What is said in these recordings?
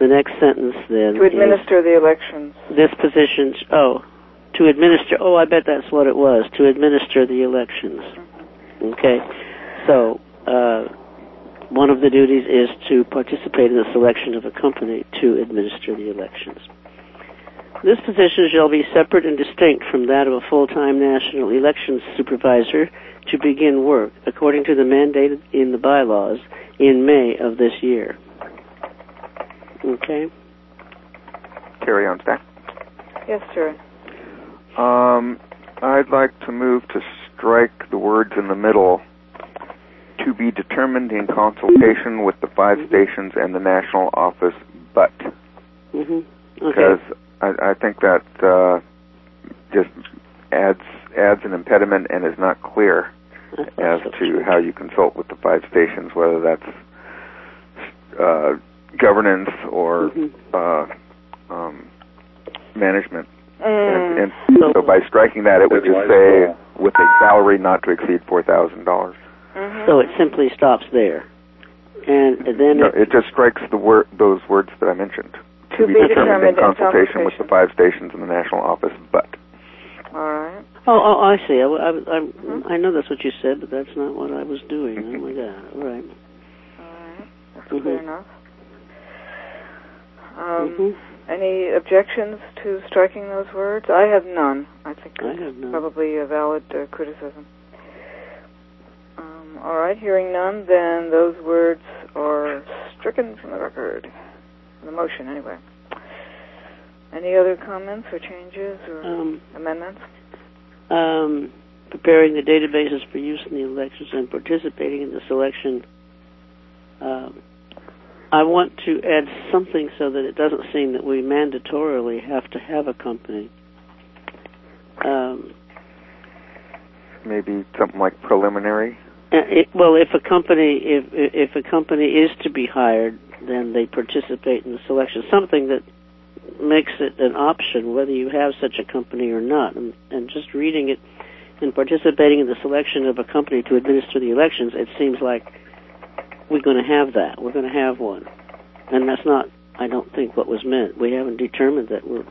The next sentence then to administer the elections. This position, to administer, I bet that's what it was, to administer the elections. Okay, so one of the duties is to participate in the selection of a company to administer the elections. This position shall be separate and distinct from that of a full-time national elections supervisor to begin work, according to the mandate in the bylaws, in May of this year. Okay? Carry on, Stack. Yes, sir. I'd like to move to strike the words in the middle, to be determined in consultation with the 5 stations and the national office, but. Okay. Because I think that just adds an impediment and is not clear as to how you consult with the 5 stations, whether that's governance or management. And so by striking that, it would just say, with a salary not to exceed $4,000. So it simply stops there. And then it just strikes those words that I mentioned. To be determined in consultation with the 5 stations and the national office, but. All right. Oh, I see. I know that's what you said, but that's not what I was doing. Oh, my God. All right. All right. That's clear enough. Any objections to striking those words? I have none. I think it's probably a valid criticism. All right. Hearing none, then those words are stricken from the record. The motion, anyway. Any other comments or changes or amendments? Preparing the databases for use in the elections and participating in the selection. I want to add something so that it doesn't seem that we mandatorily have to have a company. Maybe something like preliminary. If a company is to be hired, then they participate in the selection. Something that makes it an option whether you have such a company or not. And just reading it and participating in the selection of a company to administer the elections, it seems like we're going to have that. We're going to have one. And that's not, I don't think, what was meant. We haven't determined that we're...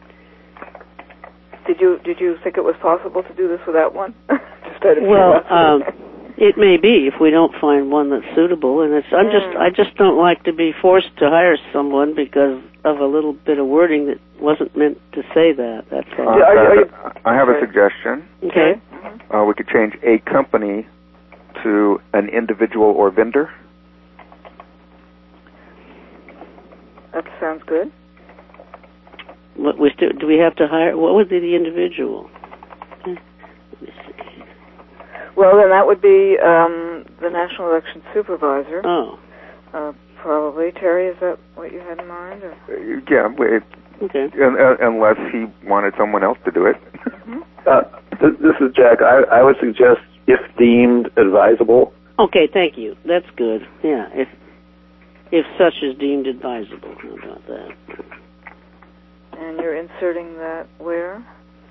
Did you think it was possible to do this without one? It may be if we don't find one that's suitable, and I just don't like to be forced to hire someone because of a little bit of wording that wasn't meant to say that. That's all. I have a suggestion. Okay. We could change a company to an individual or vendor. That sounds good. Do we have to hire? What would be the individual? Let me see. Well, then that would be the National Election Supervisor. Oh. Probably. Terry, is that what you had in mind? Or? Yeah. Okay. Unless he wanted someone else to do it. This is Jack. I would suggest, if deemed advisable. Okay, thank you. That's good. Yeah, if such is deemed advisable. How about that? And you're inserting that where?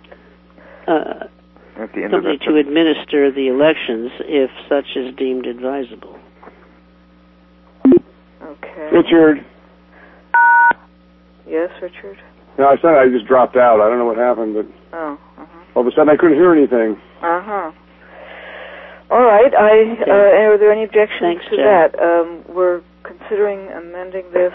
At the end company of to administer the elections, if such is deemed advisable. Okay. Richard. Yes, Richard? No, I said I just dropped out. I don't know what happened, but all of a sudden I couldn't hear anything. All right. Are there any objections to Jack. that? We're considering amending this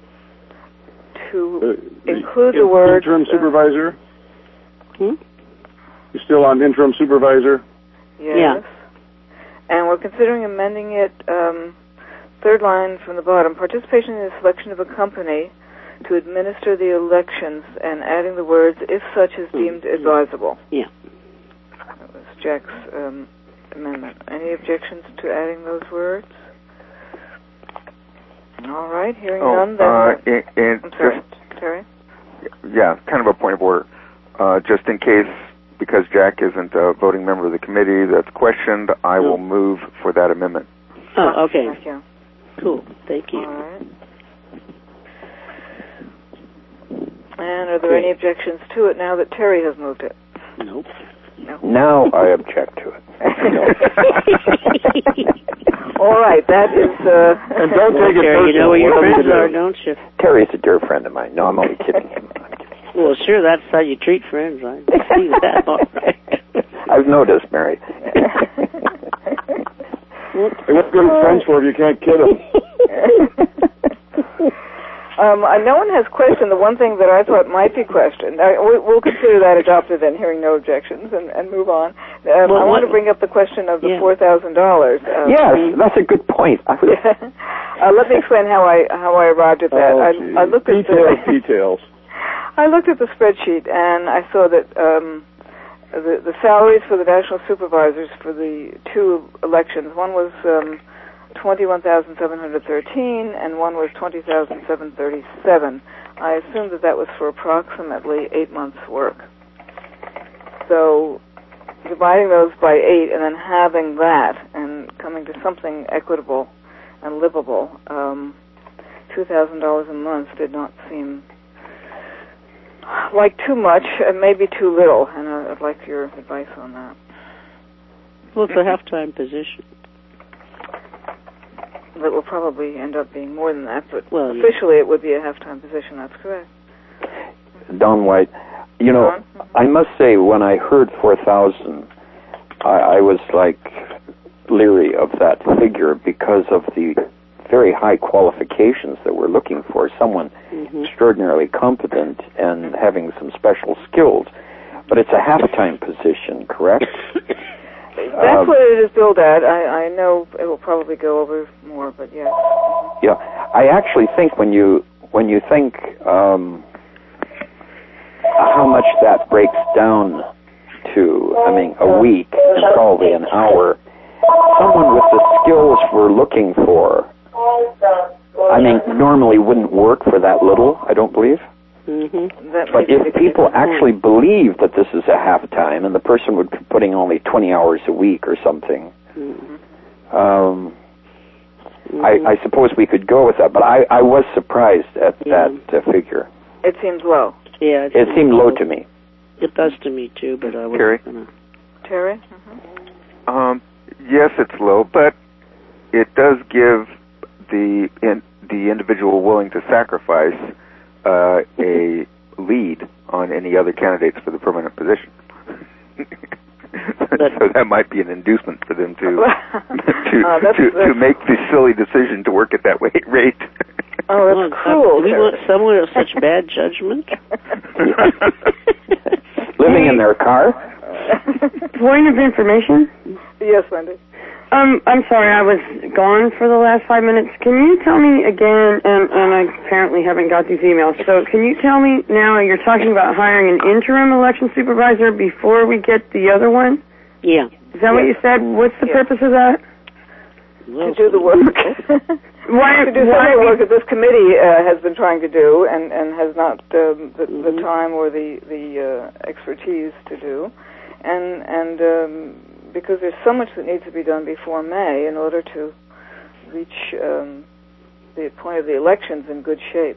to include the word... Interim supervisor? You're still on interim supervisor? Yes. Yeah. And we're considering amending it, third line from the bottom, participation in the selection of a company to administer the elections, and adding the words, if such is deemed advisable. Yeah. That was Jack's amendment. Any objections to adding those words? All right, hearing none, then... I'm sorry, Terry? Yeah, kind of a point of order. Just in case, because Jack isn't a voting member of the committee that's questioned, I will move for that amendment. Oh, okay. Thank you. Cool. Thank you. All right. And are there any objections to it now that Terry has moved it? Nope. No. Now I object to it. All right, that is... And don't take it personal. You know where your friends are, don't you? Terry's a dear friend of mine. No, I'm only kidding him. Well, sure, that's how you treat friends. I see that, all right. I've noticed, Mary. Hey, what's good friends for if you can't kid them? No one has questioned the one thing that I thought might be questioned. We'll consider that adopted then, hearing no objections, and move on. I want to bring up the question of the $4,000. Yes, that's a good point. Let me explain how I arrived at that. I looked at details. I looked at the spreadsheet, and I saw that the salaries for the national supervisors for the two elections, one was $21,713, and one was $20,737. I assumed that was for approximately 8 months' work. So dividing those by 8 and then having that and coming to something equitable and livable, $2,000 a month did not seem like too much and maybe too little, and I'd like your advice on that. Well, it's a half-time position. It will probably end up being more than that, but officially it would be a half-time position, that's correct. Don White, you know, I must say, when I heard 4,000, I was like leery of that figure because of the very high qualifications that we're looking for, someone extraordinarily competent and having some special skills. But it's a half-time position, correct? That's what it is billed at. I know it will probably go over more, but yes. Yeah, I actually think when you think how much that breaks down to, I mean, a week and probably an hour, someone with the skills we're looking for, I mean, normally wouldn't work for that little, I don't believe. But if people actually believe that this is a half-time and the person would be putting only 20 hours a week or something, I suppose we could go with that. But I was surprised at that figure. It seems low. Yeah. It seemed low to me. It does to me, too, but I Terry? Terry? Yes, it's low, but it does give the individual willing to sacrifice a lead on any other candidates for the permanent position. So that might be an inducement for them to make the silly decision to work at that rate. Oh, that's cruel. Do we want someone of such bad judgment? Living in their car? Point of information? Yes, Wendy. I'm sorry, I was gone for the last 5 minutes. Can you tell me again, and I apparently haven't got these emails, so can you tell me now, you're talking about hiring an interim election supervisor before we get the other one? Yeah. Is that what you said? What's the purpose of that? To do the work. To do some of the work that this committee has been trying to do and has not the time or the expertise to do. And because there's so much that needs to be done before May in order to reach the point of the elections in good shape.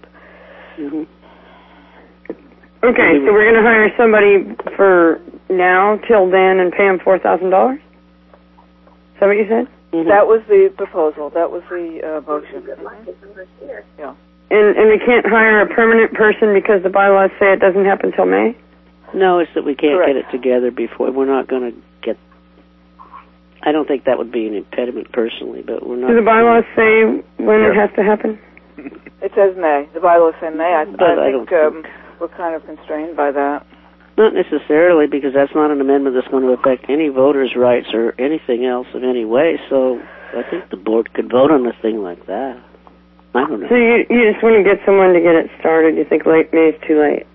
Okay, so we're going to hire somebody for now till then and pay him $4,000? Is that what you said? That was the proposal. That was the motion. Yeah. And we can't hire a permanent person because the bylaws say it doesn't happen till May? No, it's that we can't get it together before. We're not going to get... I don't think that would be an impediment personally, but we're not... Do the bylaws say when it has to happen? It says May. The bylaws say May. I think we're kind of constrained by that. Not necessarily, because that's not an amendment that's going to affect any voters' rights or anything else in any way, so I think the board could vote on a thing like that. I don't know. So you just want to get someone to get it started. You think May is too late?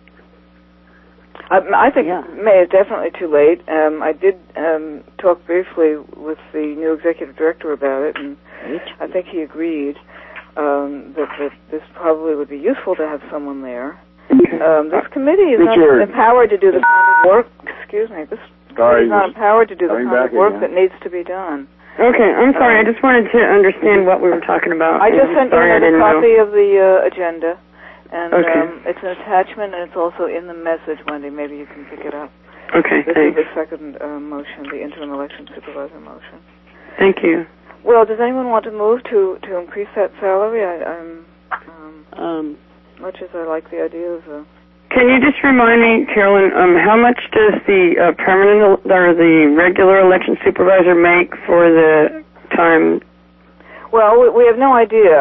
I think May is definitely too late. I did talk briefly with the new executive director about it, and I think he agreed that this probably would be useful to have someone there. This committee is not empowered to do the kind of work. Excuse me. This committee is not empowered to do the kind of work that needs to be done. Okay, I'm sorry. I just wanted to understand what we were talking about. I just sent in a copy of the agenda. And it's an attachment, and it's also in the message, Wendy. Maybe you can pick it up. Okay, This is the second motion, the interim election supervisor motion. Thank you. Well, does anyone want to move to increase that salary? Much as I like the idea of Can you just remind me, Carolyn, how much does the permanent or the regular election supervisor make for the time? Well, we have no idea.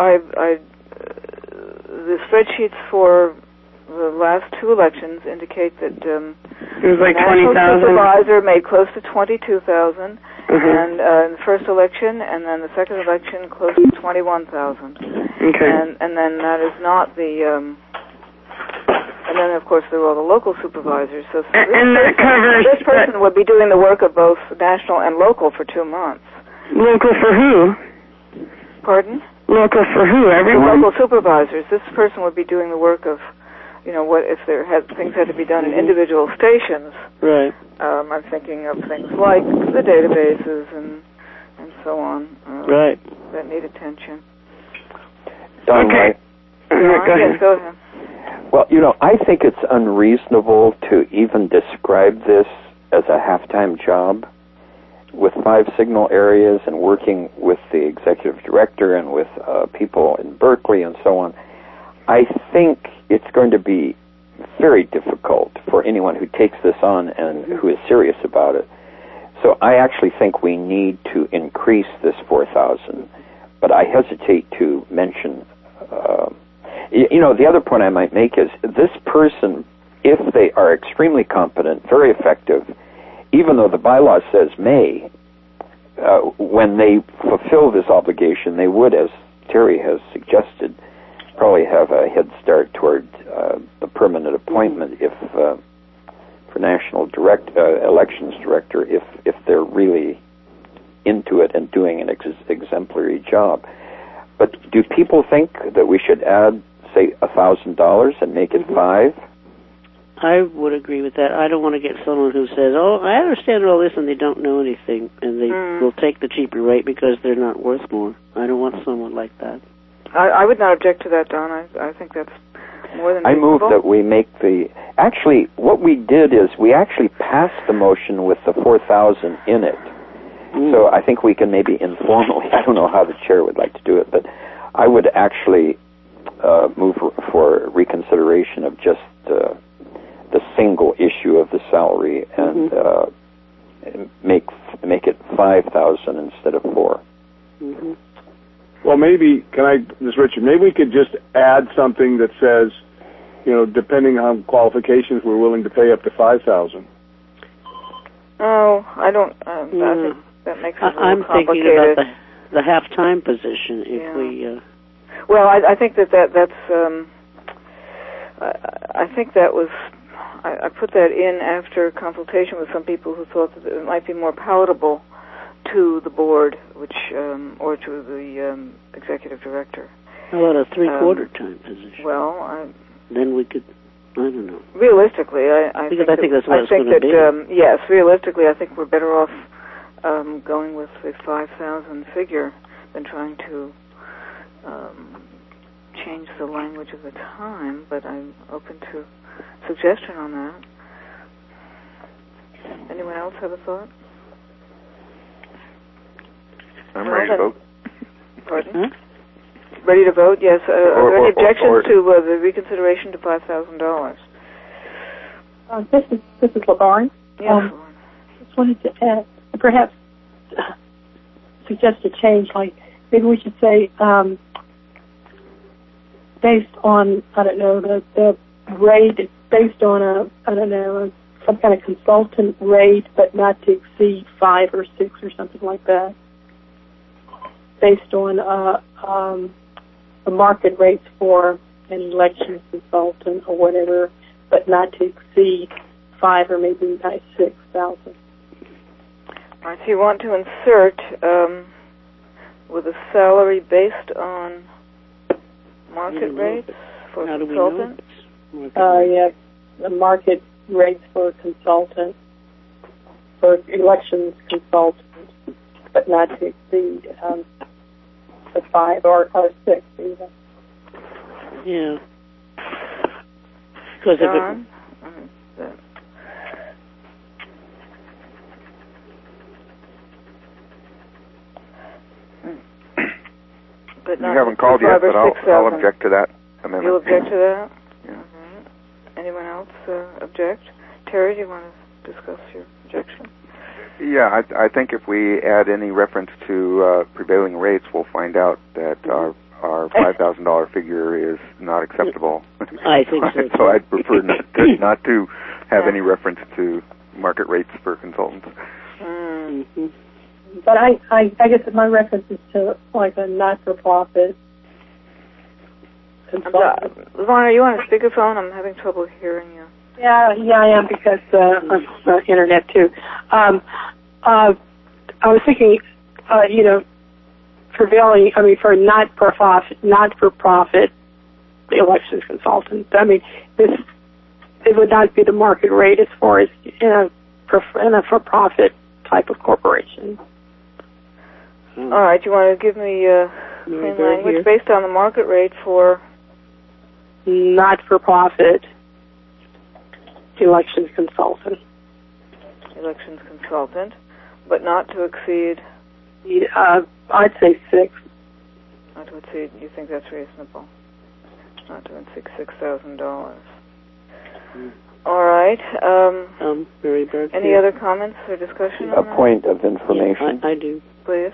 The spreadsheets for the last two elections indicate that it was like the 20,000. supervisor made close to 22,000, and in the first election, and then the second election close to 21,000. Okay. And then that is not the. And then, of course, there are all the local supervisors. So this person would be doing the work of both national and local for 2 months. Local for who? Pardon? Local for who? Everyone? Local supervisors. This person would be doing the work of, what if things had to be done in individual stations. Right. I'm thinking of things like the databases and so on. Right. That need attention. Don, okay. Yes, go ahead. Well, I think it's unreasonable to even describe this as a half-time job with 5 signal areas and working with the executive director and with people in Berkeley and so on. I think it's going to be very difficult for anyone who takes this on and who is serious about it. So I actually think we need to increase this 4,000, but I hesitate to mention the other point I might make is this person, if they are extremely competent, very effective, even though the bylaw says may, when they fulfill this obligation, they would, as Terry has suggested, probably have a head start toward the permanent appointment if for national elections director if they're really into it and doing an exemplary job. But do people think that we should add, say, $1,000 and make it 5? I would agree with that. I don't want to get someone who says, "Oh, I understand all this," and they don't know anything, and they will take the cheaper rate because they're not worth more. I don't want someone like that. I would not object to that, Don. I think that's more than reasonable. I move that we make actually, what we did is we actually passed the motion with the 4,000 in it. So I think we can maybe informally, I don't know how the chair would like to do it, but I would actually move for reconsideration of just the single issue of the salary and make it 5,000 instead of 4. Mm-hmm. Well, maybe, Richard, maybe we could just add something that says, depending on qualifications, we're willing to pay up to 5,000. Oh, I don't, I think that makes it a little I'm complicated. thinking about the half-time position. If we, well, I think that's. I think that was. I put that in after consultation with some people who thought that it might be more palatable to the board, or to the executive director. How about a 3/4 time position? Well, then we could. I don't know. Realistically, I think that's what it's going to be. Yes, realistically, I think we're better off going with the 5,000 figure than trying to change the language of the time. But I'm open to suggestion on that. Anyone else have a thought? I'm ready to vote. Pardon? Huh? Ready to vote? Yes. Are there any objections to the reconsideration to $5,000? This is LaBarne. Yes. Just wanted to add, perhaps suggest a change. Like maybe we should say based on the rate. It's based on some kind of consultant rate, but not to exceed 5 or 6 or something like that. Based on the market rates for an election consultant or whatever, but not to exceed 5 or maybe 6,000. All right, so you want to insert with a salary based on market rates for consultants? Yeah, the market rates for consultants, for elections consultants, but not to exceed the 5 or 6 even. Yeah. Because if but not you haven't called yet, 5 or but 6,000. I'll object to that amendment. You'll object to that? Yeah. Mm-hmm. Anyone else object? Terry, do you want to discuss your objection? Yeah, I think if we add any reference to prevailing rates, we'll find out that our $5,000 figure is not acceptable. I think so. So I'd prefer not to have any reference to market rates for consultants. Mm-hmm. But I guess my reference is to like a not-for-profit consultant. LaVon, are you on a speakerphone? I'm having trouble hearing you. Yeah, I am because of internet too. I was thinking, prevailing. I mean, for not-for-profit elections consultants. I mean, it would not be the market rate as far as in a for-profit type of corporation. All right, you want to give me clean language based on the market rate for not-for-profit elections consultant. Elections consultant, but not to exceed. I'd say 6. Not to exceed. You think that's reasonable? Not to exceed $6,000. All right. Mary Berg. Any other comments or discussion on that? A point of information. Yeah, I do. Please.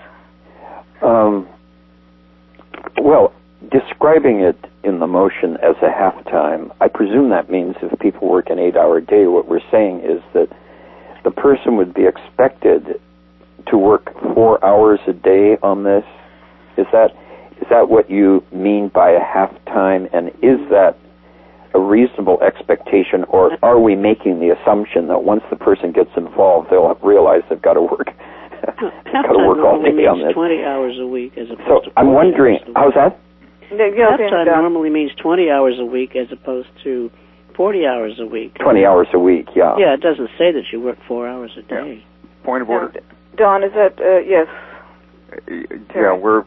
Well, describing it in the motion as a half-time, I presume that means if people work an 8-hour day, what we're saying is that the person would be expected to work 4 hours a day on this. Is that what you mean by a half-time, and is that a reasonable expectation, or are we making the assumption that once the person gets involved, they'll realize they've got to work? All day on this. 20 hours a week as opposed to 40 I'm wondering, how's that? Half-time normally means 20 hours a week as opposed to 40 hours a week. 20 hours a week, yeah. Yeah, it doesn't say that you work 4 hours a day. Yeah. Point of order. Don, is that, yes? Yeah, we're,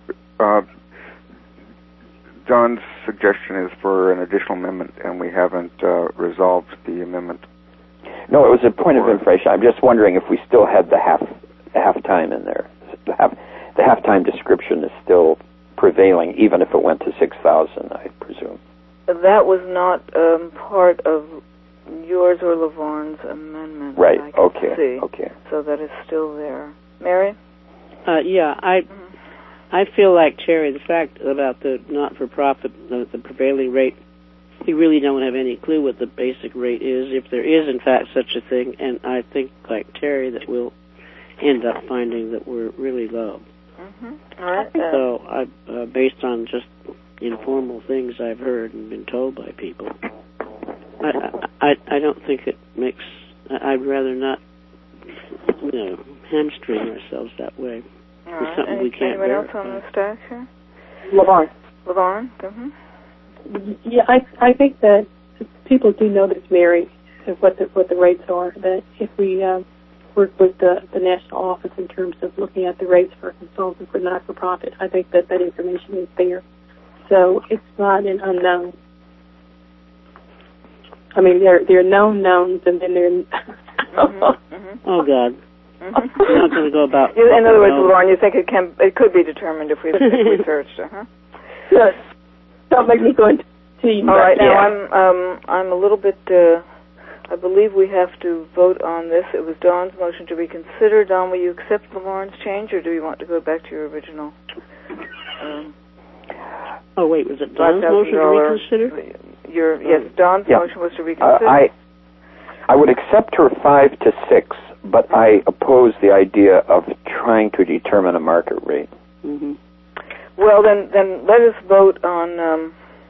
John's suggestion is for an additional amendment, and we haven't resolved the amendment. No, it was a point of information. I'm just wondering if we still had the half-time in there. The half-time description is still prevailing, even if it went to 6,000, I presume. That was not part of yours or LaVon's amendment. Right. I can see. Okay. So that is still there. Mary? Yeah, I feel like, Terry, the fact about the not-for-profit, the prevailing rate, we really don't have any clue what the basic rate is, if there is, in fact, such a thing. And I think, like Terry, that we'll end up finding that we're really low. Mm-hmm. All right. So, based on just informal things I've heard and been told by people, I don't think it makes. I'd rather not, hamstring ourselves that way. All right. Something we can't Anyone verify. else on the stack here? LaVon. Mm-hmm. Yeah, I think that people do know this, Mary, what the rates are. That if we work with the national office in terms of looking at the rates for consultants for not-for-profit, I think that information is there. So it's not an unknown. I mean, there are known knowns, and then there. Oh God. I'm not going to go about. In other words, Lauren, you think it could be determined if we researched, Yes. Don't make me go into tea. All right, now I'm a little bit. I believe we have to vote on this. It was Dawn's motion to reconsider. Dawn, will you accept Lauren's change, or do you want to go back to your original? Oh wait, was it Dawn's motion to reconsider? Yes, Dawn's motion was to reconsider. I would accept her 5 to 6, but I oppose the idea of trying to determine a market rate. Mm-hmm. Well, then let us vote on.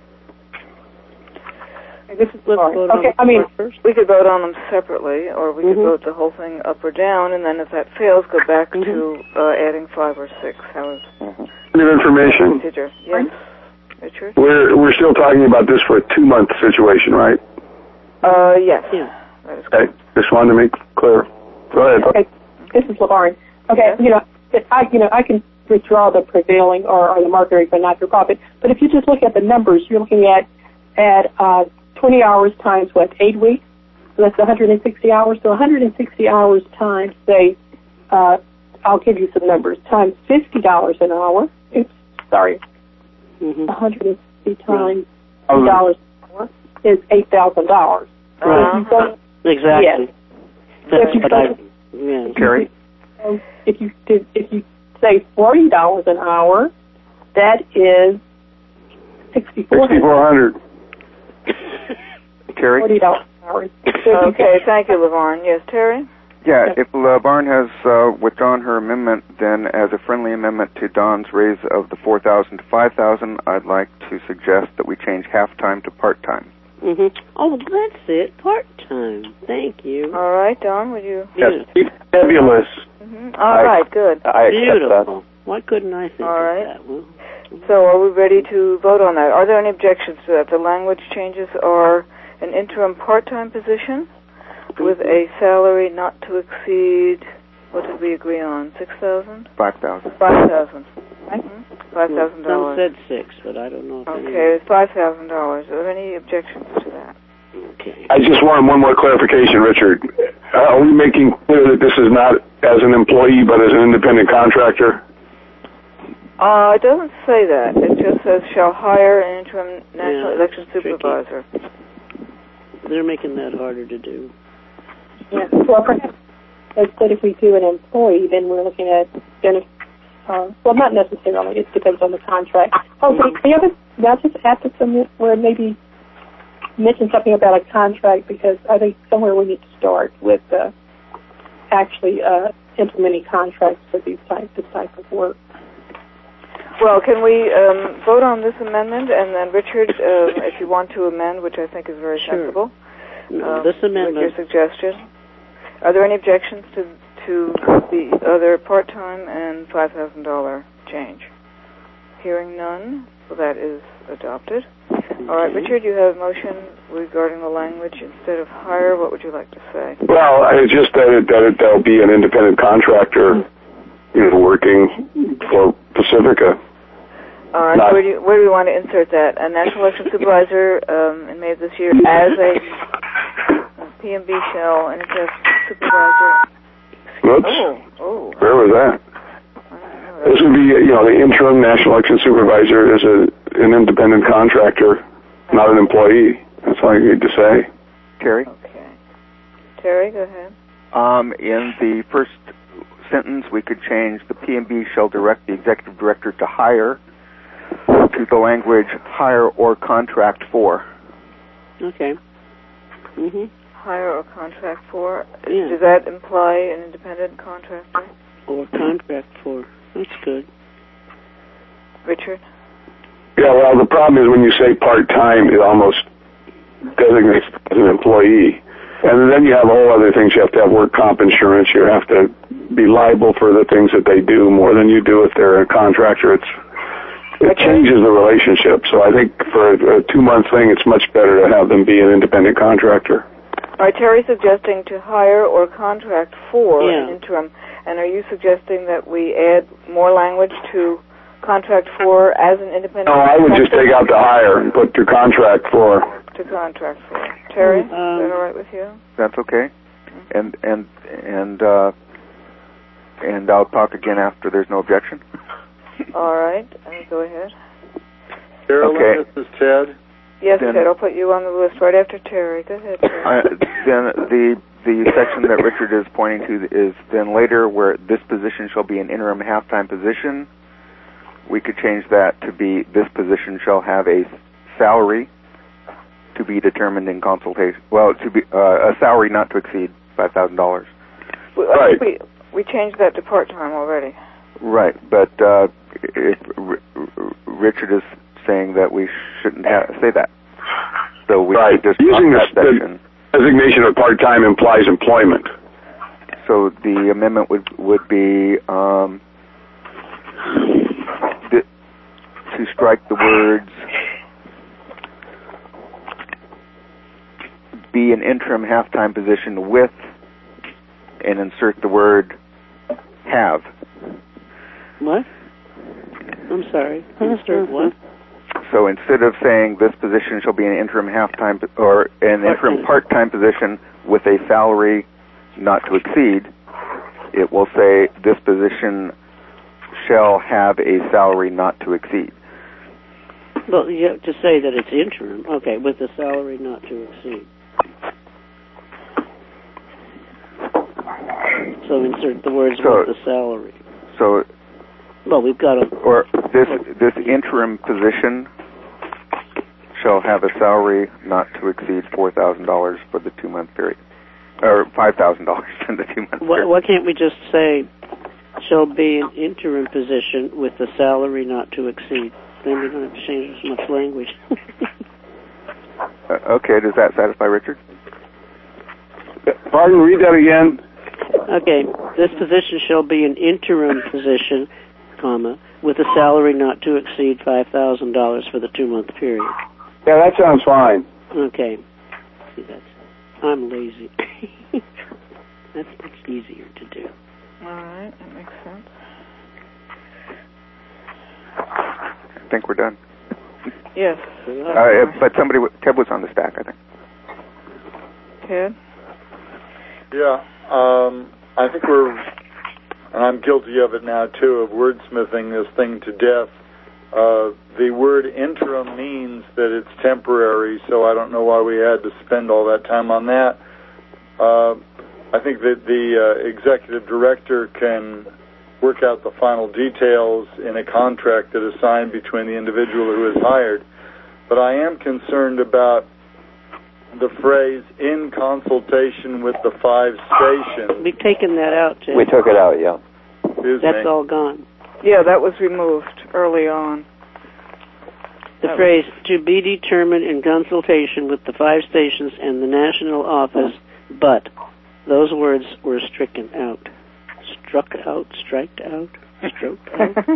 Let's vote on I mean, first. we could vote on them separately, or we could vote the whole thing up or down, and then if that fails, go back to adding 5 or 6. How is New information. procedure? Yes, Richard. We're still talking about this for a 2-month situation, right? Yes. Yeah. That is Okay. Just wanted to make clear. Go ahead. Okay. This is LaVon. Okay. I can withdraw the prevailing or the market rate for not-for-profit, but if you just look at the numbers, you're looking at 20 hours times 8 weeks. So that's 160 hours. So 160 hours times, say, I'll give you some numbers, times $50 an hour. Oops, sorry. 160 times $2 an hour is $8,000. Exactly. Terry? If you say $40 an hour, that is $6,400. Terry? $40 an hour. Okay, thank you, LaVarn. Yes, Terry? Yeah, if LaVarn has withdrawn her amendment, then as a friendly amendment to Don's raise of the $4,000 to $5,000, I'd like to suggest that we change half-time to part-time. Oh, that's it. Part-time. Thank you. All right, Don, would you? Yes, fabulous. All right, good. I accept Beautiful. Why couldn't I think All right. of that? Well, So are we ready to vote on that? Are there any objections to that? The language changes are an interim part-time position with a salary not to exceed, what did we agree on, $6,000? $5,000. $5,000. Some $5,000. said $6,000, but I don't know if Okay, it's $5,000. Are there any objections to that? Okay. I just want one more clarification, Richard. Are we making clear that this is not as an employee but as an independent contractor? It doesn't say that. It just says shall hire an interim national election supervisor. They're making that harder to do. Yeah. Well, perhaps instead if we do an employee, then we're looking at well, not necessarily. It depends on the contract. Oh, the other, I just add to some where maybe mention something about a contract, because I think somewhere we need to start with actually implementing contracts for this type of work. Well, can we vote on this amendment, and then Richard, if you want to amend, which I think is very sensible, This amendment. with your suggestion. Are there any objections to the other part-time and $5,000 change? Hearing none, so that is adopted. All right, Richard, you have a motion regarding the language. Instead of hire, what would you like to say? Well, it's just that there'll be an independent contractor, working for Pacifica. All right, where do we want to insert that? A national election supervisor in May of this year as a PMB shell, and it says supervisor. Whoops. Oh. Where was that? This would be, the interim national election supervisor is an independent contractor, not an employee. That's all you need to say. Terry? Okay. Terry, go ahead. In the first sentence, we could change the PMB shall direct the executive director to hire to the language hire or contract for. Okay. Hire or contract for. Yeah. Does that imply an independent contractor? Or contract for. That's good. Richard? Yeah, well, the problem is when you say part-time, it almost designates as an employee. And then you have all other things. You have to have work comp insurance. You have to be liable for the things that they do more than you do if they're a contractor. It changes the relationship. So I think for a 2-month thing, it's much better to have them be an independent contractor. All right, Terry's suggesting to hire or contract for an interim. And are you suggesting that we add more language to contract for as an independent No, I would just take out the hire and put to contract for. To contract for. Terry, is that all right with you? That's okay. And I'll talk again after there's no objection. All right, go ahead. Carolyn, Okay. this is Ted. Yes, Then- Ted, I'll put you on the list right after Terry. Go ahead, Terry. Then the section that Richard is pointing to is then later where this position shall be an interim half-time position. We could change that to be this position shall have a salary to be determined in consultation. Well, to be a salary not to exceed $5,000. Right. We changed that to part-time already. Right, but if Richard is saying that we shouldn't say that, so we Right. should just Using drop that section. the designation of part-time implies employment. So the amendment would be to strike the words be an interim half-time position with and insert the word have. What? I'm sorry. Insert what? So instead of saying this position shall be an interim half-time or an interim part-time position with a salary not to exceed, it will say this position shall have a salary not to exceed. Well, you have to say that it's interim. Okay, with the salary not to exceed. So insert the words with the salary. So, well, we've got a... Or this interim position shall have a salary not to exceed $4,000 for the 2-month period. Or $5,000 in the 2-month period. Why can't we just say, shall be an interim position with the salary not to exceed? Then we don't have to change as much language. Okay, does that satisfy Richard? Pardon, read that again. Okay, this position shall be an interim position, comma, with a salary not to exceed $5,000 for the 2-month period. Yeah, that sounds fine. Okay. See, I'm lazy. That's much easier to do. All right, that makes sense. I think we're done. Yes. But Ted was on the stack, I think. Ted? Yeah, I think and I'm guilty of it now too, of wordsmithing this thing to death. The word interim means that it's temporary, so I don't know why we had to spend all that time on that. I think that the executive director can work out the final details in a contract that is signed between the individual who is hired. But I am concerned about the phrase, in consultation with the 5 stations. We've taken that out, Jim. We took it out, yeah. That's all gone. Yeah, that was removed early on. The phrase, to be determined in consultation with the 5 stations and the national office, but those words were stricken out. Struck out, striked out, stroked out.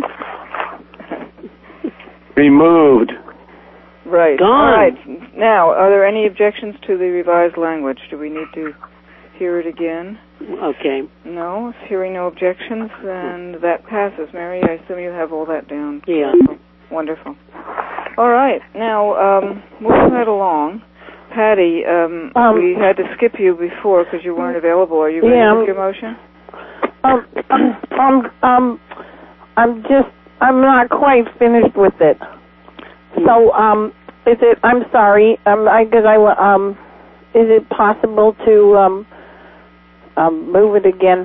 Removed. Right. Gone. All right. Now, are there any objections to the revised language? Do we need to hear it again? Okay. No. If hearing no objections, then that passes. Mary, I assume you have all that down. Yeah. Wonderful. All right. Now, moving right along. Patty, we had to skip you before because you weren't available. Are you ready with your motion? I'm not quite finished with it. So, is it possible to move it again?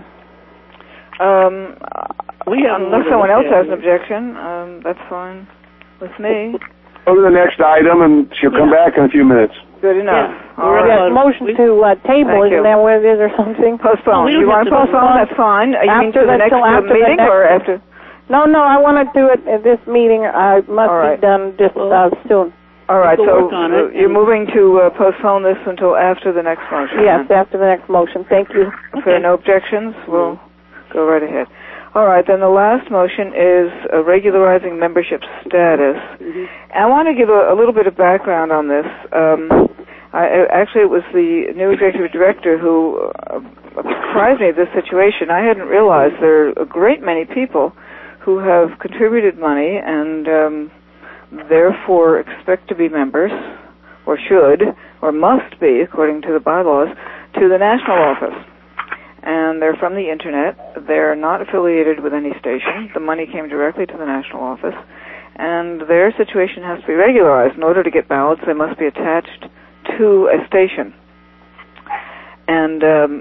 Unless someone else has an objection, that's fine with me. Go to the next item, and she'll come back in a few minutes. Good enough. Yeah. All right. Motion to table, isn't that what it is, or something? Postpone. You want to postpone? That's fine. You mean to the next meeting or after? No, I want to do it at this meeting. It must be done just soon. All right, so you're moving to postpone this until after the next motion? Yes, after the next motion. Thank you. If there are no objections, we'll go right ahead. All right, then the last motion is regularizing membership status. I want to give a little bit of background on this. Actually, it was the new executive director who apprised me of this situation. I hadn't realized there are a great many people who have contributed money and therefore expect to be members, or should, or must be, according to the bylaws, to the national office. And they're from the Internet. They're not affiliated with any station. The money came directly to the national office. And their situation has to be regularized. In order to get ballots, they must be attached to a station. And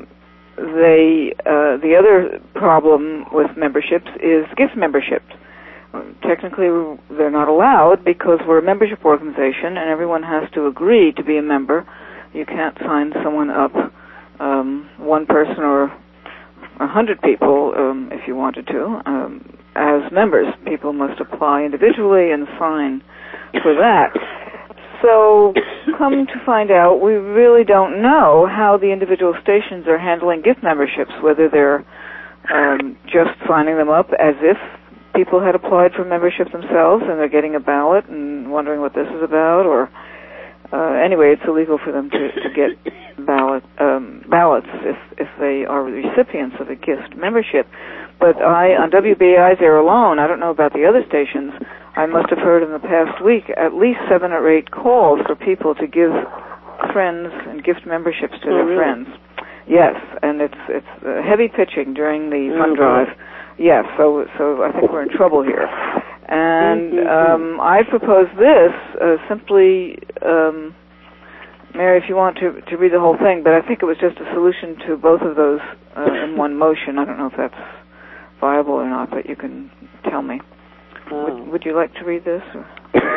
the other problem with memberships is gift memberships. Technically, they're not allowed because we're a membership organization and everyone has to agree to be a member. You can't sign someone up, one person or 100 people, if you wanted to, as members. People must apply individually and sign for that. So, come to find out, we really don't know how the individual stations are handling gift memberships, whether they're just signing them up as if people had applied for membership themselves and they're getting a ballot and wondering what this is about, or anyway, it's illegal for them to get ballots if they are recipients of a gift membership. But on WBI's air alone, I don't know about the other stations, I must have heard in the past week at least 7 or 8 calls for people to give friends and gift memberships to their friends. Yes, and it's heavy pitching during the fund drive. Yes, so I think we're in trouble here. And I propose this simply, Mary, if you want to read the whole thing, but I think it was just a solution to both of those in one motion. I don't know if that's viable or not, but you can tell me. Would you like to read this? Or?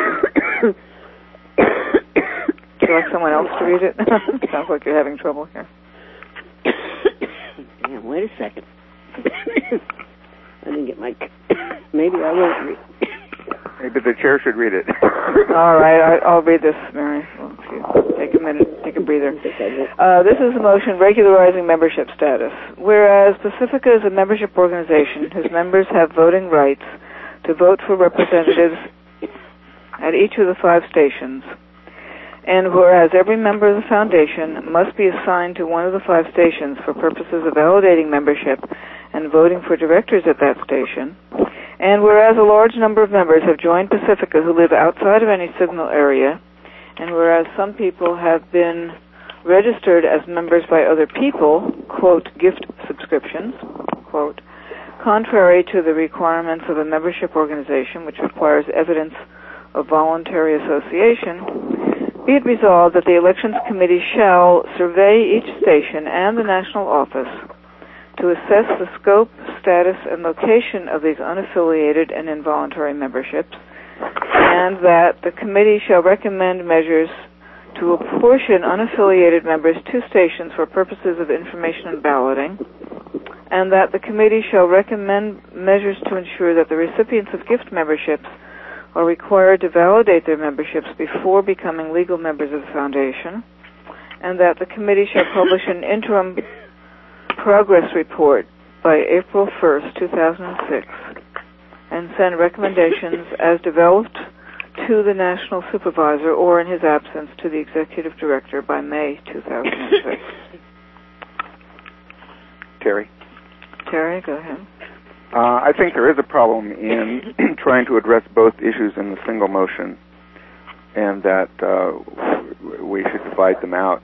Would you like someone else to read it? Sounds like you're having trouble here. Damn, wait a second. I didn't get my... Maybe I won't read. Maybe the chair should read it. All right, I'll read this, Mary. Well, if you take a minute, take a breather. This is a motion regularizing membership status. Whereas Pacifica is a membership organization whose members have voting rights to vote for representatives at each of the 5 stations, and whereas every member of the foundation must be assigned to one of the 5 stations for purposes of validating membership and voting for directors at that station, and whereas a large number of members have joined Pacifica who live outside of any signal area, and whereas some people have been registered as members by other people, quote, gift subscriptions, quote, contrary to the requirements of a membership organization, which requires evidence of voluntary association, be it resolved that the Elections Committee shall survey each station and the national office to assess the scope, status, and location of these unaffiliated and involuntary memberships, and that the committee shall recommend measures to apportion unaffiliated members to stations for purposes of information and balloting, and that the committee shall recommend measures to ensure that the recipients of gift memberships are required to validate their memberships before becoming legal members of the foundation, and that the committee shall publish an interim progress report by April 1st, 2006, and send recommendations as developed to the national supervisor or, in his absence, to the executive director by May 2006. Terry, go ahead. I think there is a problem in trying to address both issues in a single motion, and that we should divide them out.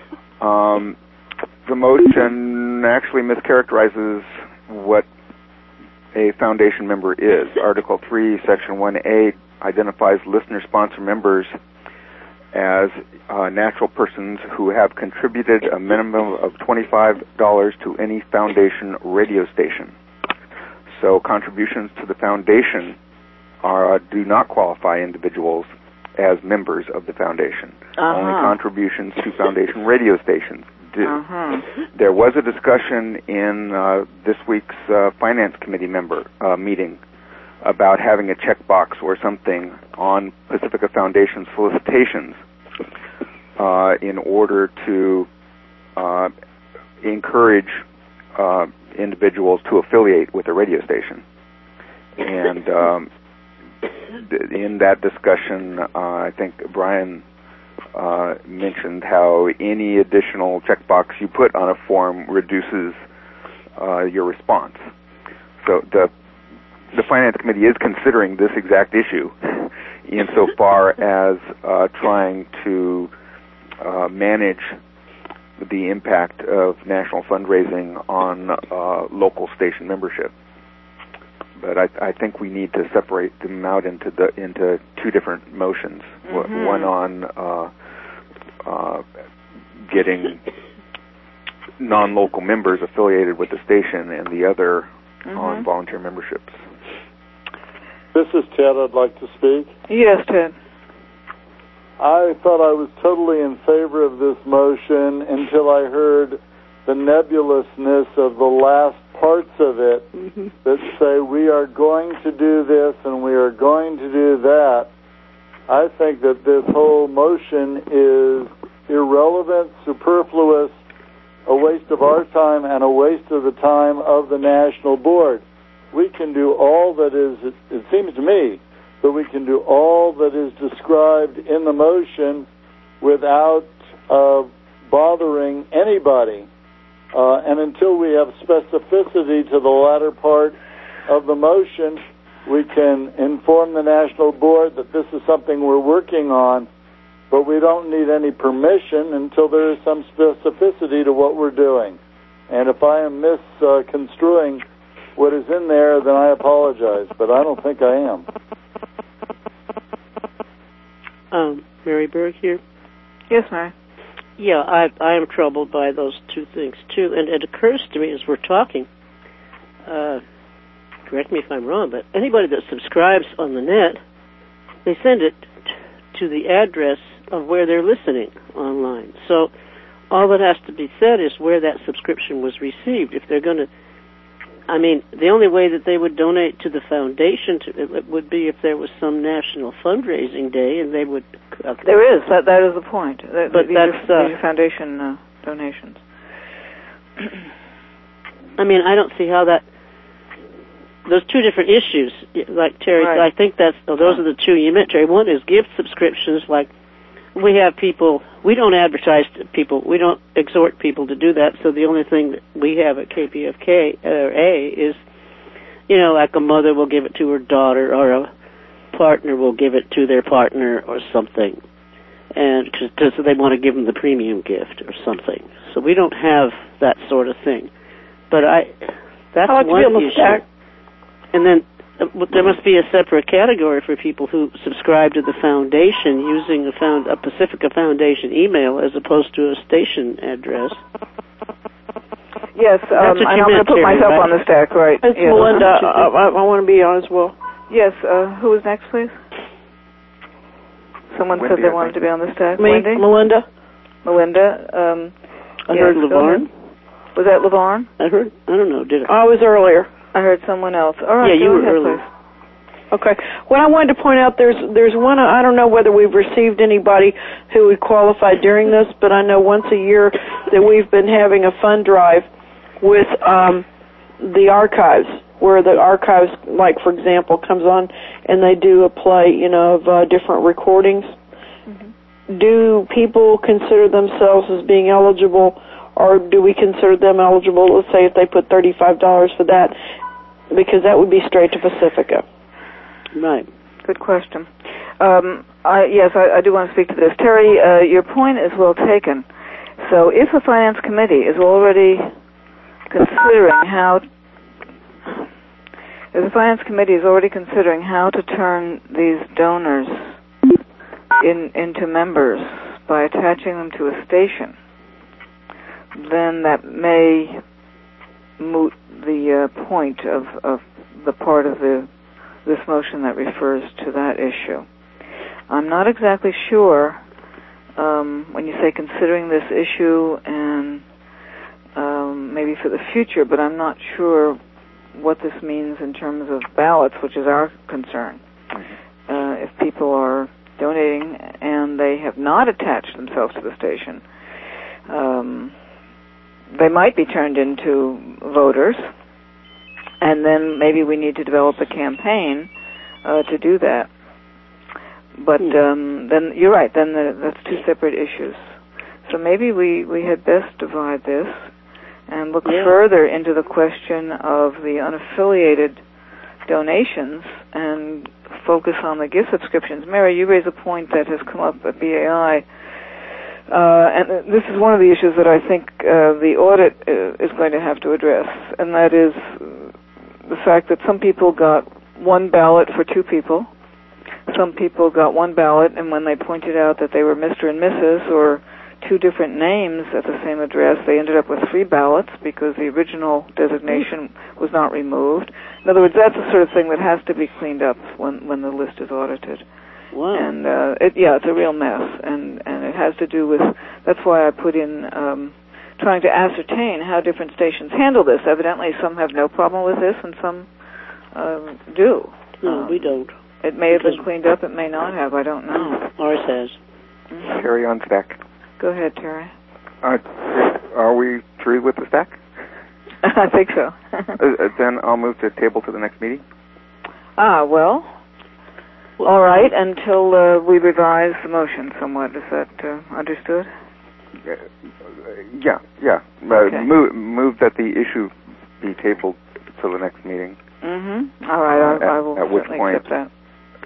The motion actually mischaracterizes what a foundation member is. Article 3, Section 1A identifies listener-sponsor members as natural persons who have contributed a minimum of $25 to any foundation radio station. So contributions to the foundation do not qualify individuals as members of the foundation. Only contributions to foundation radio stations do. There was a discussion in this week's Finance Committee meeting about having a checkbox or something on Pacifica Foundation solicitations in order to encourage individuals to affiliate with a radio station. And in that discussion, I think Brian mentioned how any additional checkbox you put on a form reduces your response. So the Finance Committee is considering this exact issue insofar as trying to manage the impact of national fundraising on local station membership. But I think we need to separate them out into 2 different motions. One on getting non-local members affiliated with the station, and the other on volunteer memberships. This is Ted. I'd like to speak. Yes, Ted. I thought I was totally in favor of this motion until I heard the nebulousness of the last parts of it that say we are going to do this and we are going to do that. I think that this whole motion is irrelevant, superfluous, a waste of our time and a waste of the time of the National Board. We can do all that is, it seems to me, that we can do all that is described in the motion without bothering anybody. And until we have specificity to the latter part of the motion, we can inform the National Board that this is something we're working on, but we don't need any permission until there is some specificity to what we're doing. And if I am misconstruing what is in there, then I apologize, but I don't think I am. Mary Berg here. Yes, Mary. Yeah, I am troubled by those two things too, and it occurs to me as we're talking. Correct me if I'm wrong, but anybody that subscribes on the net, they send it to the address of where they're listening online. So all that has to be said is where that subscription was received. If they're going to, the only way that they would donate to the foundation it would be if there was some national fundraising day, and they would. There is. That is the point. But these are foundation donations. I don't see how that. Those two different issues, like Terry, right. I think those are the two you meant, Terry. One is gift subscriptions, like we have people, we don't advertise to people, we don't exhort people to do that, so the only thing that we have at KPFK is, like a mother will give it to her daughter, or a partner will give it to their partner or something, and because they want to give them the premium gift or something. So we don't have that sort of thing. But that's one issue. And then there must be a separate category for people who subscribe to the foundation using a Pacifica Foundation email as opposed to a station address. Yes, I'm going to put myself on the stack, right. It's Melinda. I want to be on as well. Yes, who is next, please? Someone Wendy, said they wanted to be on the stack. Me, Wendy? Melinda. I heard LeVarn. Was that LeVarn? I don't know, did I? I was earlier. I heard someone else. All right, yeah, you were earlier. Please. Okay. Well, I wanted to point out there's one, I don't know whether we've received anybody who would qualify during this, but I know once a year that we've been having a fund drive with the archives, where the archives, like, for example, comes on and they do a play, of different recordings. Mm-hmm. Do people consider themselves as being eligible, or do we consider them eligible, let's say, if they put $35 for that, because that would be straight to Pacifica? Right. Good question. Yes, I do want to speak to this. Terry, your point is well taken. So if the Finance Committee is already considering how to turn these donors into members by attaching them to a station, then that may moot the point of the part of this motion that refers to that issue. I'm not exactly sure when you say considering this issue and maybe for the future, but I'm not sure what this means in terms of ballots, which is our concern. If people are donating and they have not attached themselves to the station, they might be turned into voters, and then maybe we need to develop a campaign to do that. But then you're right, then that's two separate issues. So maybe we had best divide this and look further into the question of the unaffiliated donations and focus on the gift subscriptions. Mary, you raise a point that has come up at BAI, and this is one of the issues that I think the audit is going to have to address, and that is the fact that some people got one ballot for two people. Some people got one ballot, and when they pointed out that they were Mr. and Mrs. or two different names at the same address, they ended up with three ballots because the original designation was not removed. In other words, that's the sort of thing that has to be cleaned up when the list is audited. Wow. And it's a real mess, and it has to do with, that's why I put in trying to ascertain how different stations handle this. Evidently some have no problem with this and some do. No, we don't. It may have been cleaned up, it may not have, I don't know. Ours has. Mm-hmm. Terry on stack. Go ahead, Terry. Are we through with the stack? I think so. Then I'll move the table to the next meeting. Well, all right, until we revise the motion somewhat. Is that understood? Yeah. Okay. Move that the issue be tabled till the next meeting. Mm-hmm. All right, I will at which certainly point, accept that.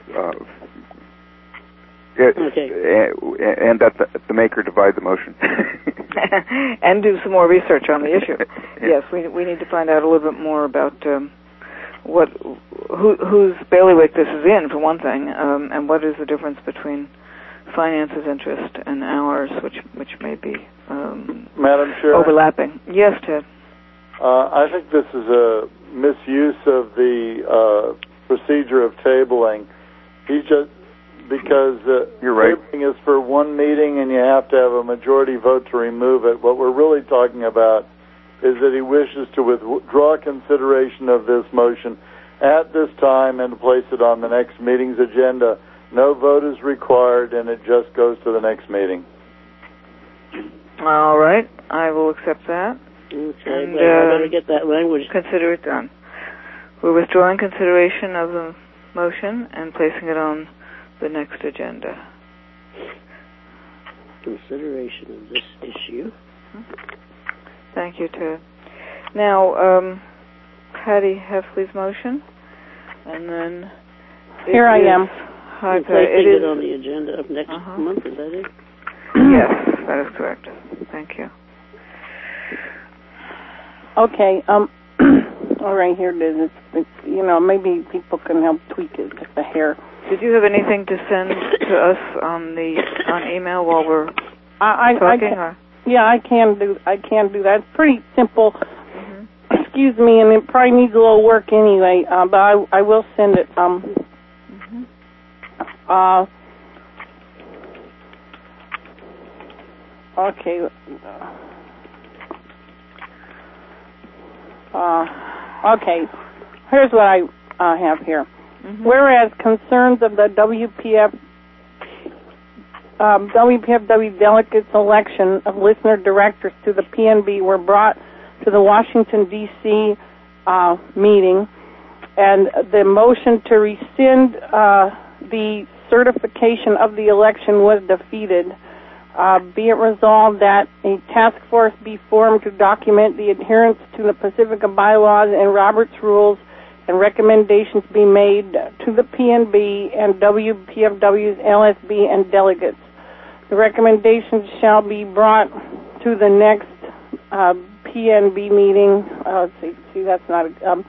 And that the maker divide the motion. And do some more research on the issue. Yes, we need to find out a little bit more about whose bailiwick this is in, for one thing, and what is the difference between finance's interest and ours, which may be Madam Chair, overlapping. Yes, Ted. I think this is a misuse of the procedure of tabling. He's just because You're right. tabling is for one meeting and you have to have a majority vote to remove it. What we're really talking about is that he wishes to withdraw consideration of this motion at this time and place it on the next meeting's agenda. No vote is required, and it just goes to the next meeting. All right, I will accept that. Okay, but I better get that language. Consider it done. We're withdrawing consideration of the motion and placing it on the next agenda. Consideration of this issue. Thank you, Ted. Now, Patty Heffley's motion, and then here I am. Hi, Placing it on the agenda of next month. Is that it? Yes, that is correct. Thank you. Okay. All right, here it is. It's maybe people can help tweak it just a hair. Did you have anything to send to us on email while we're talking? Yeah, I can do that. It's pretty simple. Excuse me, and it probably needs a little work anyway. But I will send it. Okay. Okay. Here's what I have here. Whereas concerns of the WPFW delegates election of listener directors to the PNB were brought to the Washington, D.C. Meeting, and the motion to rescind the certification of the election was defeated. Be it resolved that a task force be formed to document the adherence to the Pacifica bylaws and Robert's rules, and recommendations be made to the PNB and WPFW's LSB and delegates. The recommendations shall be brought to the next PNB meeting. See, that's not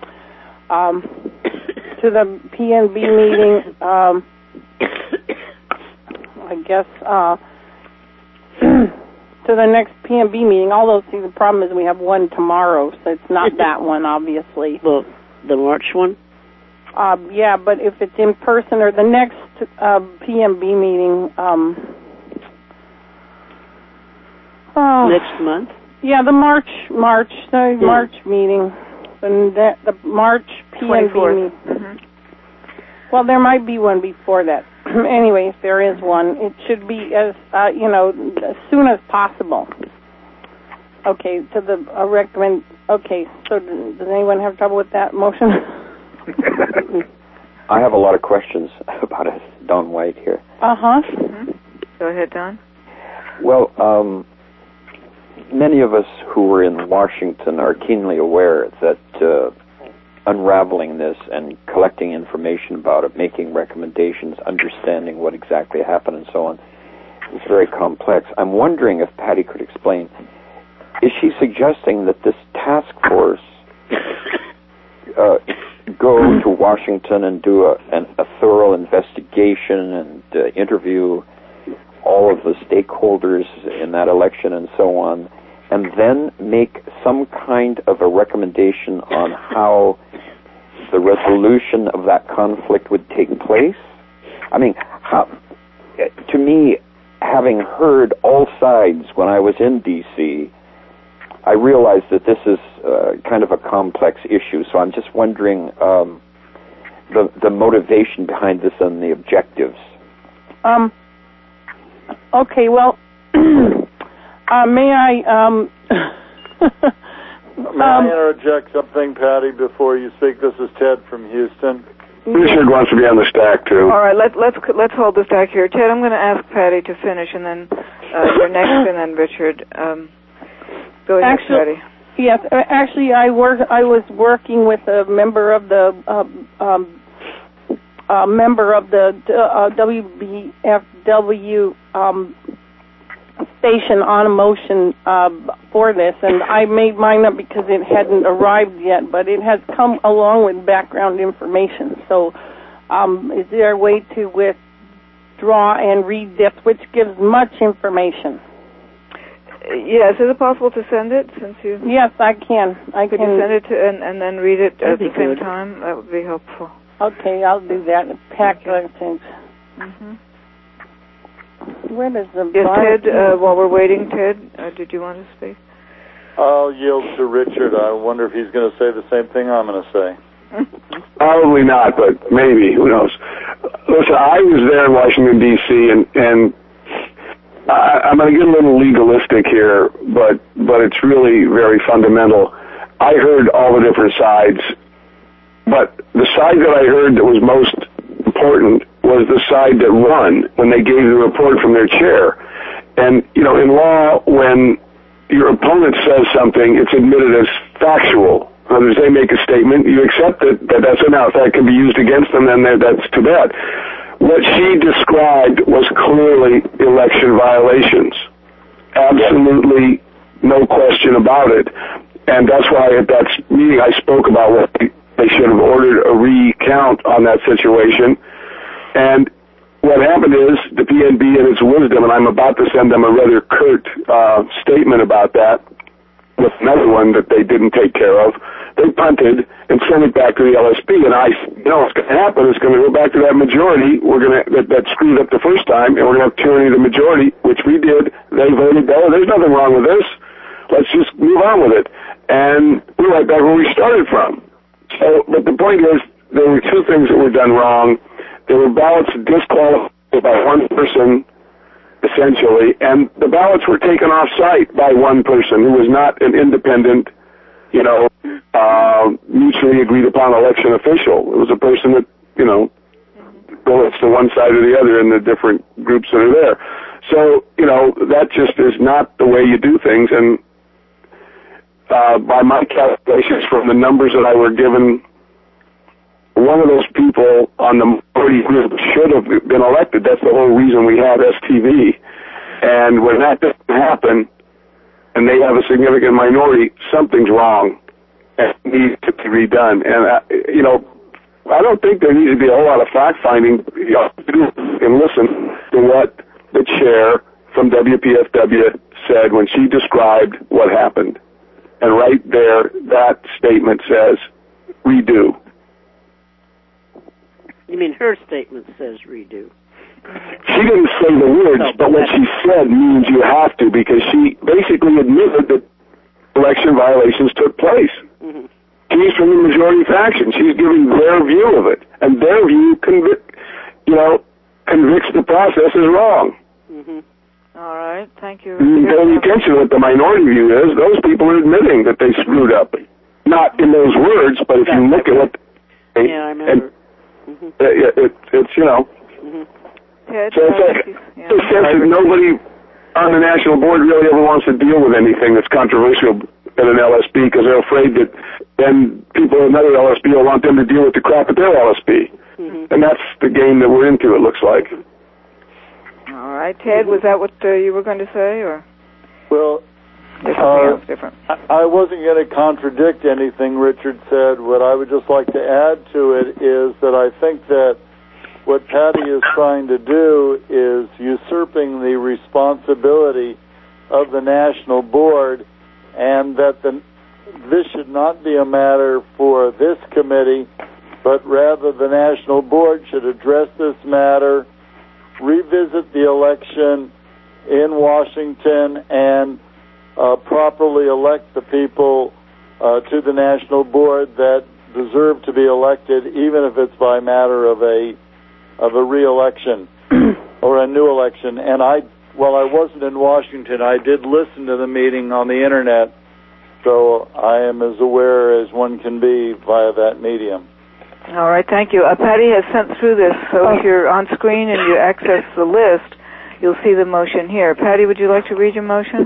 to the PNB meeting. I guess to the next PNB meeting. Although, see, the problem is we have one tomorrow, so it's not that one, obviously. Well, the March one? Yeah, but if it's in person or the next PNB meeting. Next month? Yeah, the March meeting. The March PNB meeting. Well, there might be one before that. Anyway, if there is one, it should be as soon as possible. Okay, to the recommend. Okay, so does anyone have trouble with that motion? I have a lot of questions about it. Don White here. Go ahead, Don. Well, many of us who were in Washington are keenly aware that unraveling this and collecting information about it, making recommendations, understanding what exactly happened and so on, is very complex. I'm wondering if Patty could explain, is she suggesting that this task force go to Washington and do a thorough investigation and interview all of the stakeholders in that election and so on, and then make some kind of a recommendation on how the resolution of that conflict would take place? I mean, to me, having heard all sides when I was in D.C., I realized that this is kind of a complex issue, so I'm just wondering the motivation behind this and the objectives. Okay, well, may I... May I interject something, Patty, before you speak? This is Ted from Houston. Commissioner wants to be on the stack, too. All right, let's hold the stack here. Ted, I'm going to ask Patty to finish, and then you're next, and then Richard. Go ahead, Patty. Yes, actually, I was working with a member of the WBFW station on a motion for this, and I made mine up because it hadn't arrived yet, but it has come along with background information. So is there a way to withdraw and read this, which gives much information. Yes, is it possible to send it since you... Yes, I can. Could you send it to and then read it at the same good. time? That would be helpful. Okay, I'll do that. Pack other things. Mm-hmm. Where does the... Yes, Ted, while we're waiting, Ted, did you want to speak? I'll yield to Richard. I wonder if he's going to say the same thing I'm going to say. Probably not, but maybe. Who knows? Listen, I was there in Washington, D.C., and I'm going to get a little legalistic here, but it's really very fundamental. I heard all the different sides, but the side that I heard that was most important was the side that won when they gave the report from their chair. And, you know, in law, when your opponent says something, it's admitted as factual. In other words, they make a statement, you accept it, that's enough. That can be used against them, then that's too bad. What she described was clearly election violations. Absolutely no question about it. And that's why at that meeting I spoke about what they should have ordered a recount on that situation. And what happened is the PNB in its wisdom, and I'm about to send them a rather curt statement about that, with another one that they didn't take care of, they punted and sent it back to the LSP. And I, you know, what's going to happen is going to go back to that majority. That screwed up the first time, and we're going to have tyranny of the majority, which we did. They voted, oh, there's nothing wrong with this. Let's just move on with it. And we're right back where we started from. So, but the point is, there were two things that were done wrong. There were ballots disqualified by one person, essentially, and the ballots were taken off site by one person who was not an independent, you know, mutually agreed upon election official. It was a person that, you know, goes to one side or the other in the different groups that are there. So, you know, that just is not the way you do things, and by my calculations from the numbers that I were given, one of those people on the majority group should have been elected. That's the whole reason we have STV. And when that doesn't happen, and they have a significant minority, something's wrong and needs to be redone. And, you know, I don't think there needs to be a whole lot of fact-finding. You know, and listen to what the chair from WPFW said when she described what happened. And right there, that statement says, redo. You mean her statement says redo? She didn't say the words, but what she said means you have to, because she basically admitted that election violations took place. Mm-hmm. She's from the majority faction. She's giving their view of it, and their view convicts the process as wrong. Mm-hmm. All right, thank you. Pay attention to what the minority view is. Those people are admitting that they screwed up. Not in those words, but if you look at what they... Yeah, I remember. It's, you know... Mm-hmm. Ted, so it's a sense that nobody on the national board really ever wants to deal with anything that's controversial at an LSP, because they're afraid that then people in another LSP will want them to deal with the crap at their LSP. Mm-hmm. And that's the game that we're into, it looks like. All right, Ted, was that what you were going to say, or? Well, there's something else different. I wasn't going to contradict anything Richard said. What I would just like to add to it is that I think that what Patty is trying to do is usurping the responsibility of the national board, and that this should not be a matter for this committee, but rather the national board should address this matter, revisit the election in Washington, and properly elect the people to the national board that deserve to be elected, even if it's by matter of a re-election or a new election. And while I wasn't in Washington, I did listen to the meeting on the internet, so I am as aware as one can be via that medium. All right, thank you. Patty has sent through this, so if you're on screen and you access the list, you'll see the motion here. Patty, would you like to read your motion?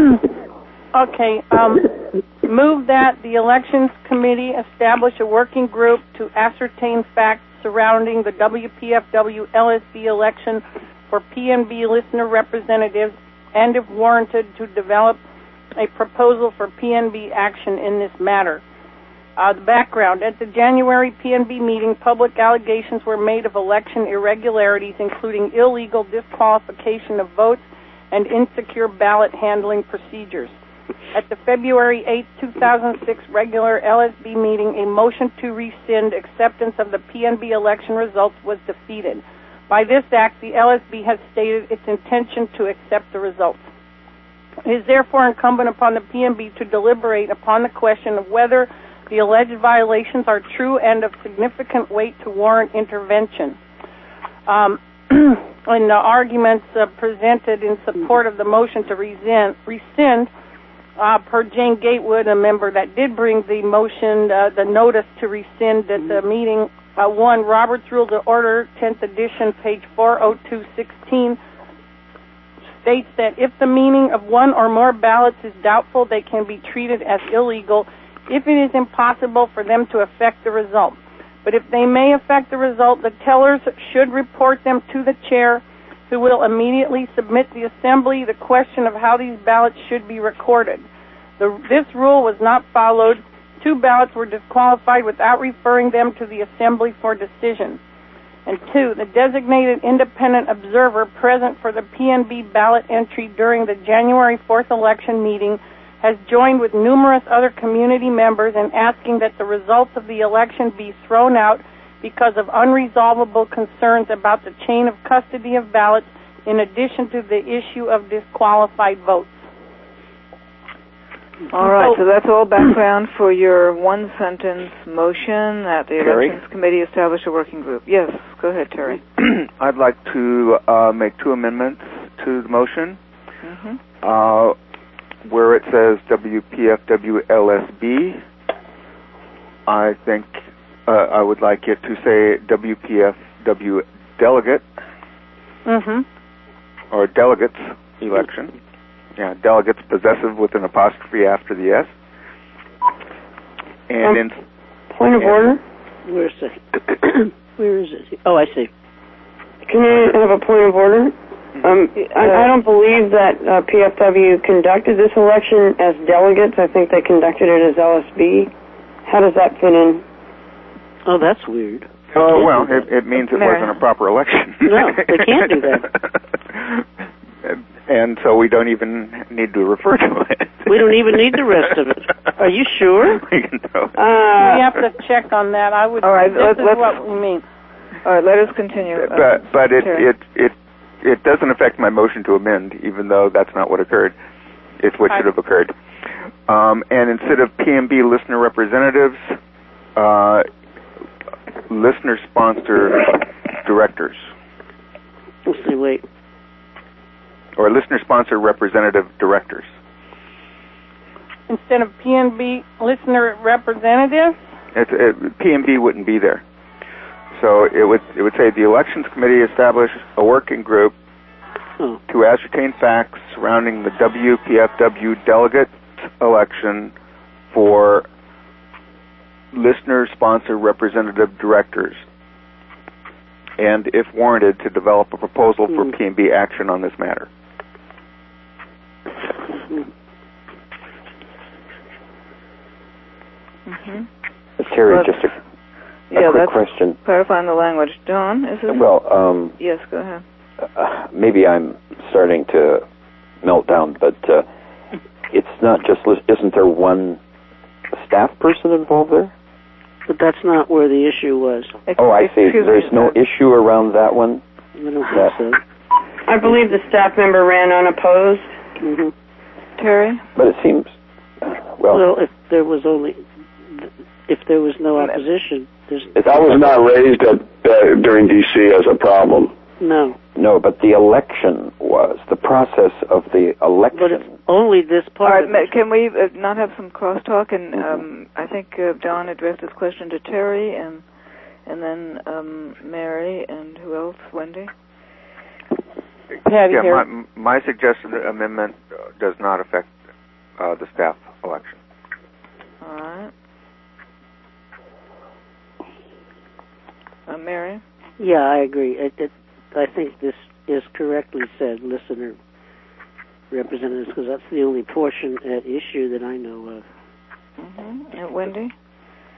Okay. Move that the Elections Committee establish a working group to ascertain facts surrounding the WPFW LSB election for PNB listener representatives, and if warranted, to develop a proposal for PNB action in this matter. The background. At the January PNB meeting, public allegations were made of election irregularities, including illegal disqualification of votes and insecure ballot handling procedures. At the February 8, 2006 regular LSB meeting, a motion to rescind acceptance of the PNB election results was defeated. By this act, the LSB has stated its intention to accept the results. It is therefore incumbent upon the PNB to deliberate upon the question of whether the alleged violations are true and of significant weight to warrant intervention. In the arguments presented in support of the motion to rescind, per Jane Gatewood, a member that did bring the motion, the notice to rescind at the meeting, 1, Robert's Rules of Order, 10th edition, page 40216, states that if the meaning of one or more ballots is doubtful, they can be treated as illegal if it is impossible for them to affect the result. But if they may affect the result, the tellers should report them to the chair, who will immediately submit to the assembly the question of how these ballots should be recorded. This rule was not followed. 2 ballots were disqualified without referring them to the assembly for decision. And 2, the designated independent observer present for the PNB ballot entry during the January 4th election meeting has joined with numerous other community members in asking that the results of the election be thrown out because of unresolvable concerns about the chain of custody of ballots, in addition to the issue of disqualified votes. All right, so that's all background for your one-sentence motion that the Elections Committee established a working group. Yes, go ahead, Terry. I'd like to make 2 amendments to the motion. Where it says WPFWLSB, I think I would like it to say WPFW delegate, or delegates election. Yeah, delegates possessive with an apostrophe after the S. And point of order? Where is it? Where is it? Oh, I see. Can I have a point of order? I don't believe that PFW conducted this election as delegates. I think they conducted it as LSB. How does that fit in? Oh, that's weird. Oh, well, it means it wasn't a proper election. No, they can't do that. And so we don't even need to refer to it. We don't even need the rest of it. Are you sure? We have to check on that. I would. All right, this is what we mean. All right, let us continue. But it doesn't affect my motion to amend, even though that's not what occurred. It's what should have occurred. And instead of PNB listener representatives, listener-sponsor directors. Let's see, wait. Or listener-sponsor representative directors. Instead of PNB listener representative? PNB wouldn't be there. So it would say the Elections Committee established a working group to ascertain facts surrounding the WPFW delegate election for listener-sponsor representative directors, and if warranted, to develop a proposal for PNB action on this matter. Terry, just a quick question. Clarifying the language. Don, is it? Well, yes, go ahead. Maybe I'm starting to melt down, but it's not just, isn't there one staff person involved there? But that's not where the issue was. Oh, I see. There's no issue around that one? I don't think so. I believe the staff member ran unopposed. Terry? But it seems, well, if there was no opposition, that was not raised during DC as a problem. No. No, but the election was. The process of the election. But it's only this part. All right, can we not have some crosstalk? And I think Don addressed this question to Terry, and then Mary, and who else? Wendy? My suggested amendment does not affect the staff election. All right. Mary? Yeah, I agree. I think this is correctly said, listener representatives, because that's the only portion at issue that I know of. And Wendy?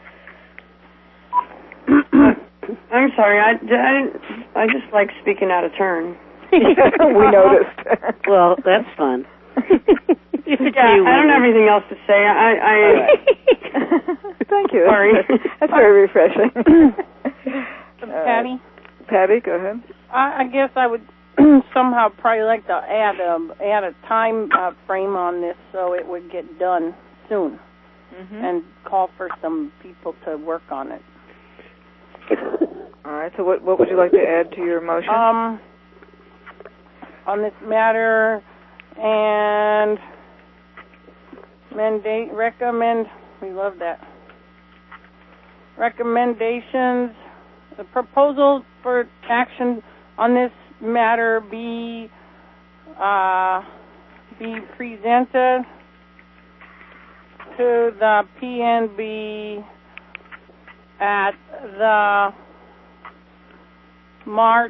I'm sorry. I just like speaking out of turn. We noticed. Well, that's fun. I don't have anything else to say. Thank you. Sorry. That's very refreshing. Patty? Patty, go ahead. I guess I would somehow probably like to add a time frame on this so it would get done soon, and call for some people to work on it. All right. So what would you like to add to your motion? On this matter, and we love that. Recommendations, the proposal for action on this matter be presented to the PNB at the March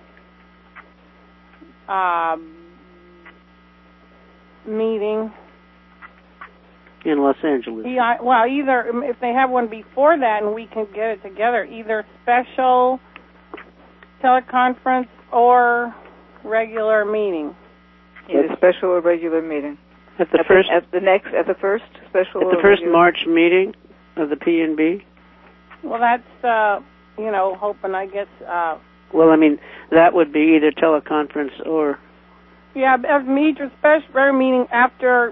meeting in Los Angeles. Yeah, well, either if they have one before that and we can get it together, either special teleconference or regular meeting. Either special or regular meeting. At the first special. At the first March meeting of the PNB. Well, that's hoping, I guess. Well, I mean, that would be either teleconference or. Yeah, a major special meeting after.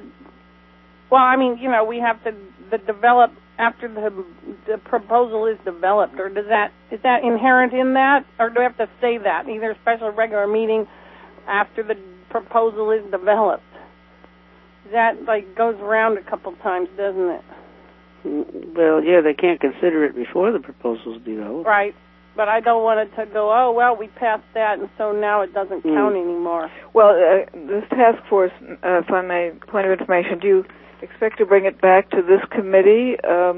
We have to develop after the proposal is developed, or is that inherent in that, or do we have to say that either special or regular meeting after the proposal is developed? That goes around a couple times, doesn't it? Well, yeah, they can't consider it before the proposal's developed. Right, but I don't want it to go, oh, well, we passed that, and so now it doesn't count anymore. Well, this task force, if I may, point of information, do you expect to bring it back to this committee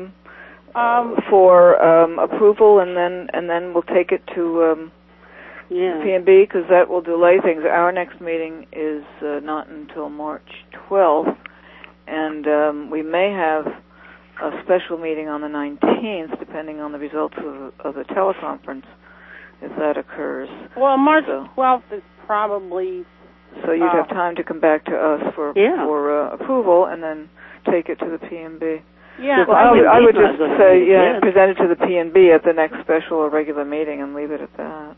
for approval, and then we'll take it to PNB, because that will delay things. Our next meeting is not until March 12th, and we may have a special meeting on the 19th, depending on the results of the teleconference, if that occurs. Well, March 12th is probably... So you'd have time to come back to us for approval, and then take it to the PNB. Yeah, well, I would just say, present it to the PNB at the next special or regular meeting, and leave it at that.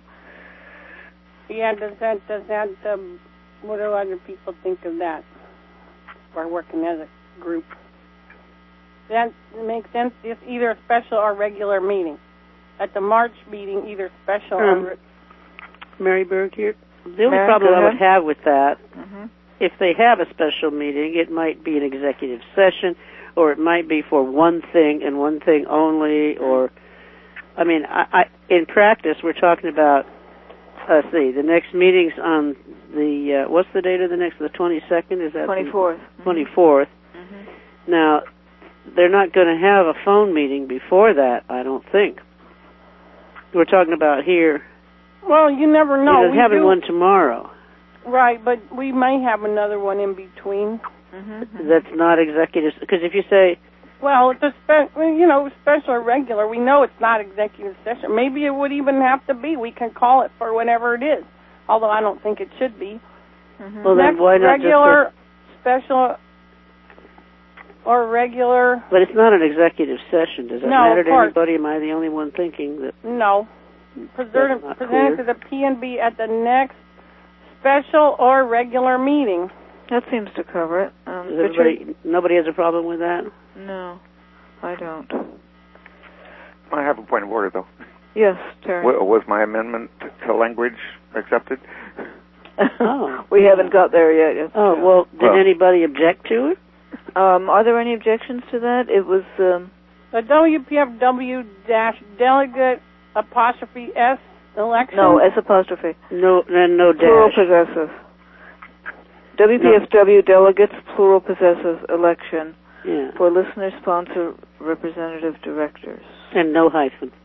Yeah, does that what do other people think of that? We're working as a group. That makes sense. Just either a special or regular meeting. At the March meeting, either special or... Mary Berg here. The only problem I would have with that, if they have a special meeting, it might be an executive session, or it might be for one thing and one thing only, or... I mean, in practice, we're talking about... Let's see, the next meeting's on the... what's the date of the next? The 22nd? Is that 24th. 24th. Now... They're not going to have a phone meeting before that, I don't think. We're talking about here. Well, you never know. We're having one tomorrow. Right, but we may have another one in between. That's not executive, because if you say... Well, it's a special or regular. We know it's not executive session. Maybe it would even have to be. We can call it for whenever it is, although I don't think it should be. Well, then why not regular, special... Or regular... But it's not an executive session. Does that matter to anybody? Am I the only one thinking that... No. Present it to the PNB at the next special or regular meeting. That seems to cover it. Nobody has a problem with that? No, I don't. I have a point of order, though. Yes, Terry. Was my amendment to language accepted? We haven't got there yet. Yes. Oh, well, did anybody object to it? Are there any objections to that? It was the WPFW-delegate '(S) election. No, S apostrophe. No, and no dash. Plural possessive. WPFW delegates plural possessive election for listener sponsor representative directors. And no hyphen.